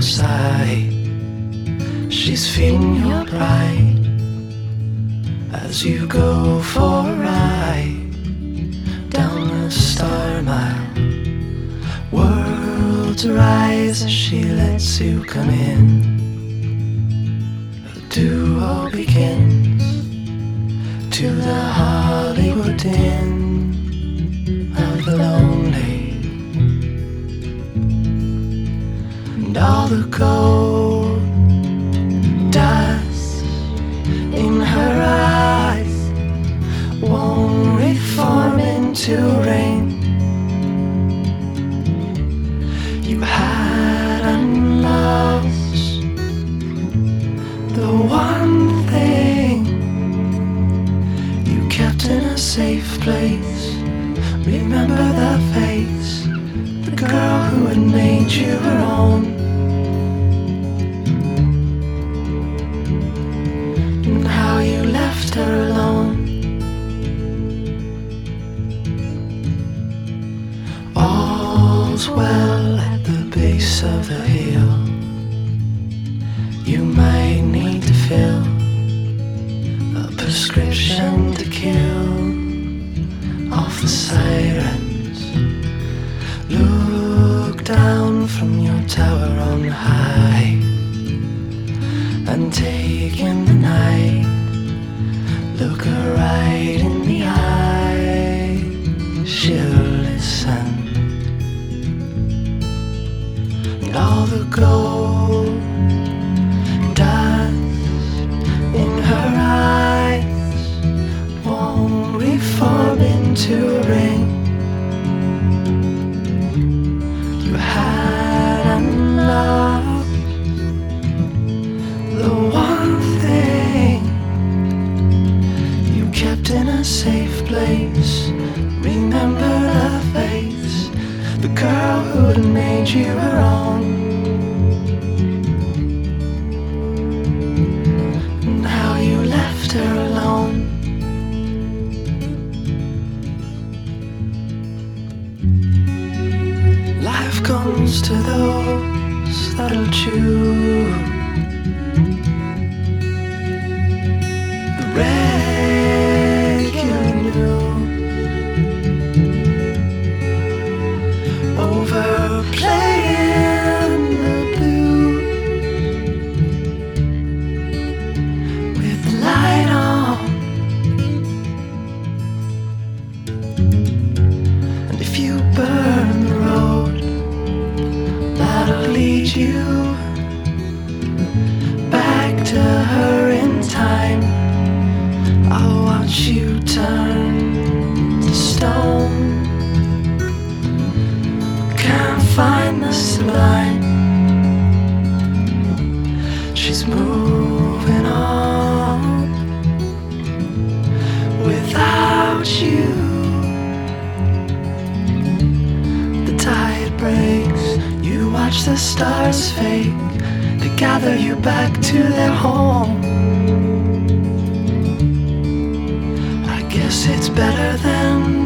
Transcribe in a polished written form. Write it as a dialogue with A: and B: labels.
A: your side. She's feeding your pride as you go for a ride down the star mile. Worlds rise as she lets you come in. A duo begins to the Hollywood Inn of the lonely. And all the gold dust in her eyes won't reform into rain. You had and lost the one thing you kept in a safe place. Remember the face, the girl who had made you her own. And how you left her alone. All's well at the base of the hill. You might need to fill a prescription to kill off the sirens. Look down from your tower on high and take in the night. Look her right in the eye. She'll listen. And all the gold dust in her eyes won't reform into rain. You had and lost the one thing you kept in a safe place. Remember the face, the girl who had made you her own. And how you left her alone. Life comes to those that'll choose the regular news over playing the blues with the light on. And if you burn the road that'll lead you back to her in time, I'll watch you turn to stone. Can't find the sublime. She's moving on without you. The tide breaks, you watch the stars fade. They gather you back to their home. I guess it's better than